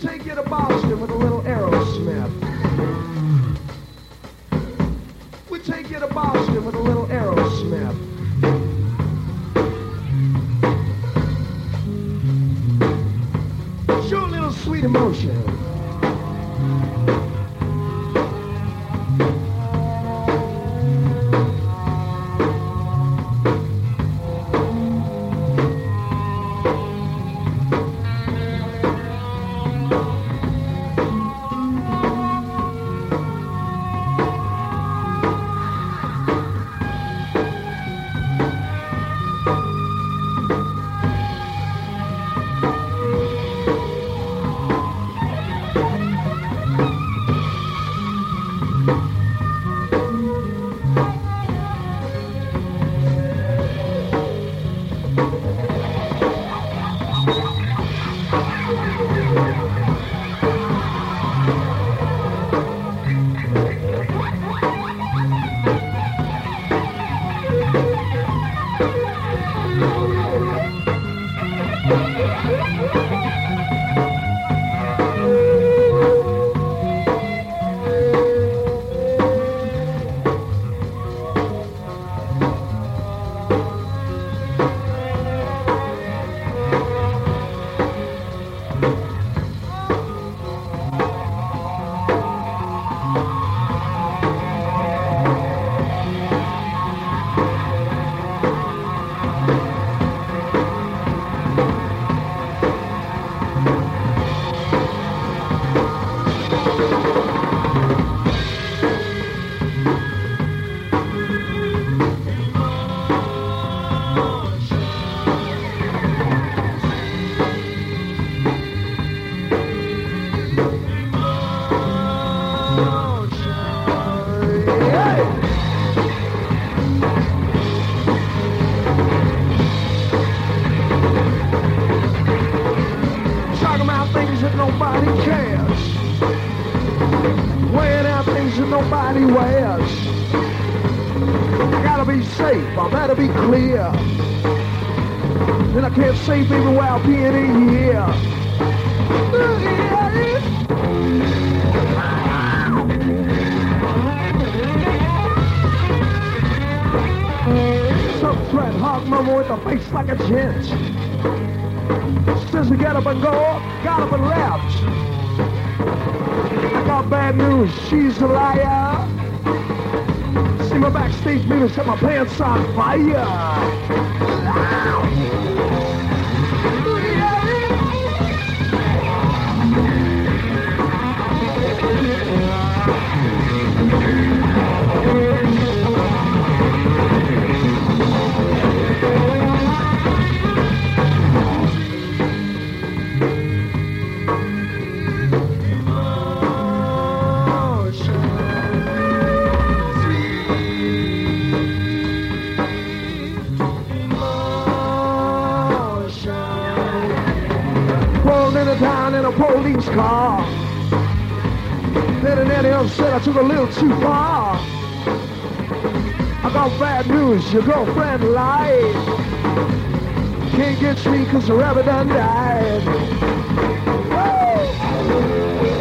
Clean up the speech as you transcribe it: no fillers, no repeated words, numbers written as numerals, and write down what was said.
take you to Boston with a little Aerosmith. We take you to Boston with a little Aerosmith. Show a little sweet emotion. Nobody wears. I gotta be safe, I better be clear. And I can't save baby while being in here. Some threat hog mama with a face like a gent. Says we get up and go, got up and left. I got bad news, she's a liar. See my backstage meeting, set my pants on fire. Down in a police car. Then an idiot said I took a little too far. I got bad news, your girlfriend lied. Can't get me cause her ever done died. Woo!